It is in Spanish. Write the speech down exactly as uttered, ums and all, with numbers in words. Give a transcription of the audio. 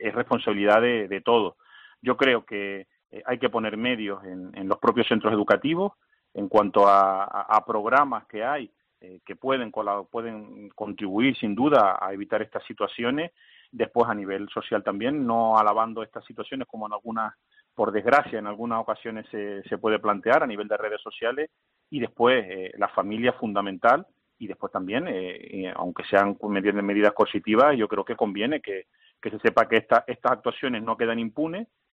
es responsabilidad de, de todos. Yo creo que eh, hay que poner medios en, en los propios centros educativos en cuanto a, a, a programas que hay eh, que pueden, pueden contribuir sin duda a evitar estas situaciones. Después, a nivel social también, no alabando estas situaciones como en algunas, por desgracia, en algunas ocasiones se, se puede plantear a nivel de redes sociales. Y después, eh, la familia fundamental. Y después también, eh, eh, aunque sean medidas, medidas coercitivas, yo creo que conviene que, que se sepa que esta, estas actuaciones no quedan impunes